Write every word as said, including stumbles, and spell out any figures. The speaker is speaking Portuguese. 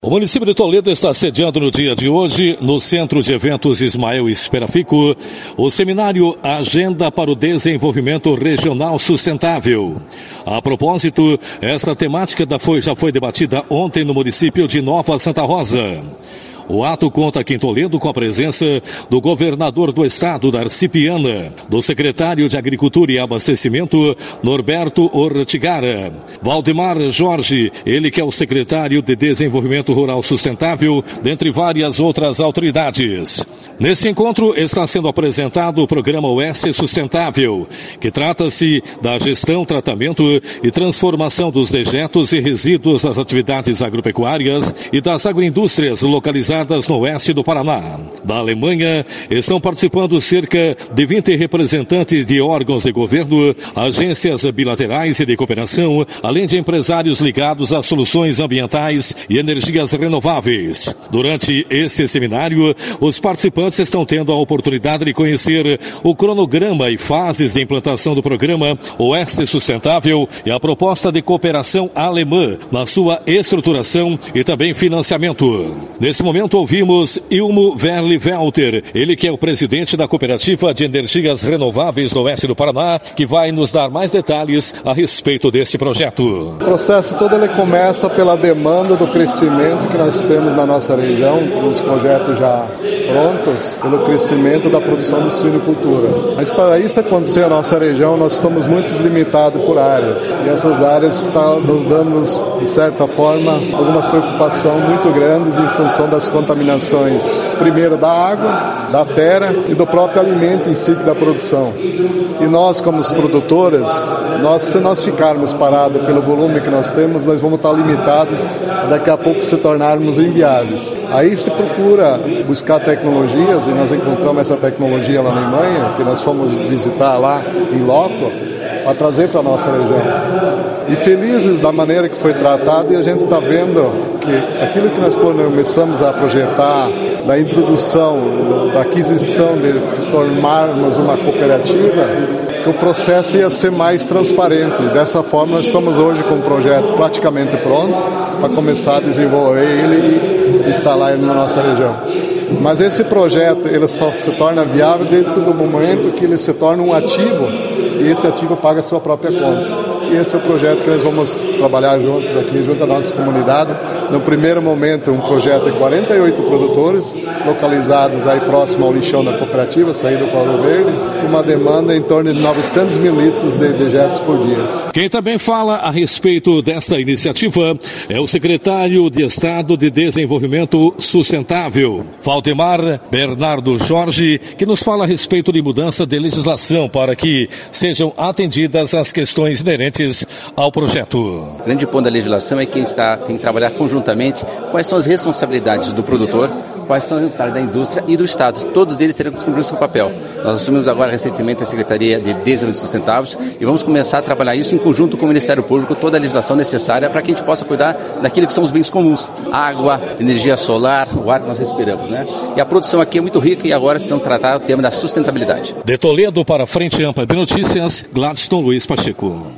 O município de Toledo está sediando no dia de hoje, no Centro de Eventos Ismael Esperafico, o seminário Agenda para o Desenvolvimento Regional Sustentável. A propósito, esta temática da foi, já foi debatida ontem no município de Nova Santa Rosa. O ato conta aqui em Toledo com a presença do governador do estado, Darcy Piana, do secretário de Agricultura e Abastecimento, Norberto Ortigara, Valdemar Jorge, ele que é o secretário de Desenvolvimento Rural Sustentável, dentre várias outras autoridades. Nesse encontro está sendo apresentado o programa Oeste Sustentável, que trata-se da gestão, tratamento e transformação dos dejetos e resíduos das atividades agropecuárias e das agroindústrias localizadas no oeste do Paraná. Da Alemanha, estão participando cerca de vinte representantes de órgãos de governo, agências bilaterais e de cooperação, além de empresários ligados a soluções ambientais e energias renováveis. Durante este seminário, os participantes estão tendo a oportunidade de conhecer o cronograma e fases de implantação do programa Oeste Sustentável e a proposta de cooperação alemã na sua estruturação e também financiamento. Nesse momento, ouvimos Ilmo Verli Welter, ele que é o presidente da Cooperativa de Energias Renováveis do Oeste do Paraná, que vai nos dar mais detalhes a respeito deste projeto. O processo todo ele começa pela demanda do crescimento que nós temos na nossa região, os projetos já prontos, pelo crescimento da produção de suinocultura. Mas para isso acontecer na nossa região, nós estamos muito limitados por áreas. E essas áreas estão nos dando, de certa forma, algumas preocupações muito grandes em função das contaminações, primeiro da água, da terra e do próprio alimento em si da produção. E nós, como os produtores, nós, se nós ficarmos parados pelo volume que nós temos, nós vamos estar limitados a daqui a pouco se tornarmos inviáveis. Aí se procura buscar tecnologias, e nós encontramos essa tecnologia lá na Alemanha, que nós fomos visitar lá em loco, para trazer para a nossa região. E felizes da maneira que foi tratado, e a gente está vendo que aquilo que nós começamos a projetar, da introdução, da aquisição, de tornarmos uma cooperativa, que o processo ia ser mais transparente. Dessa forma, nós estamos hoje com um projeto praticamente pronto para começar a desenvolver ele e instalar ele na nossa região. Mas esse projeto ele só se torna viável dentro do momento que ele se torna um ativo e esse ativo paga a sua própria conta. E esse é o projeto que nós vamos trabalhar juntos aqui, junto à nossa comunidade. No primeiro momento, um projeto de quarenta e oito produtores, localizados aí próximo ao lixão da cooperativa, saída do Paulo Verde, com uma demanda em torno de novecentos mil litros de dejetos por dia. Quem também fala a respeito desta iniciativa é o secretário de Estado de Desenvolvimento Sustentável, Valdemar Bernardo Jorge, que nos fala a respeito de mudança de legislação para que sejam atendidas as questões inerentes ao projeto. O grande ponto da legislação é que a gente tá, tem que trabalhar conjuntamente quais são as responsabilidades do produtor, quais são as responsabilidades da indústria e do Estado. Todos eles terão que cumprir o seu papel. Nós assumimos agora recentemente a Secretaria de Desenvolvimento Sustentável e vamos começar a trabalhar isso em conjunto com o Ministério Público, toda a legislação necessária para que a gente possa cuidar daquilo que são os bens comuns. Água, energia solar, o ar que nós respiramos, né? E a produção aqui é muito rica e agora estamos tratando o tema da sustentabilidade. De Toledo para a Frente Ampla de Notícias, Gladstone Luiz Pacheco.